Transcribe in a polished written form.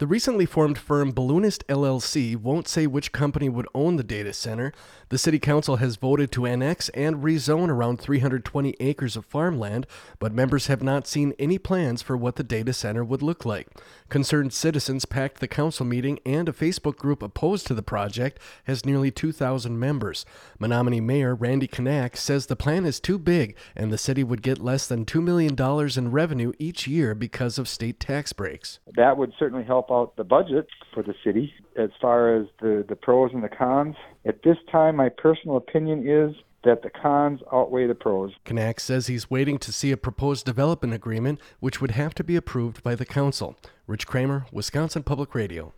The recently formed firm Balloonist LLC won't say which company would own the data center. The city council has voted to annex and rezone around 320 acres of farmland, but members have not seen any plans for what the data center would look like. Concerned citizens packed the council meeting, and a Facebook group opposed to the project has nearly 2,000 members. Menominee Mayor Randy Knack says the plan is too big and the city would get less than $2 million in revenue each year because of state tax breaks. That would certainly help out the budget for the city. As far as the pros and the cons, at this time, my personal opinion is that the cons outweigh the pros. Knack says he's waiting to see a proposed development agreement, which would have to be approved by the council. Rich Kramer, Wisconsin Public Radio.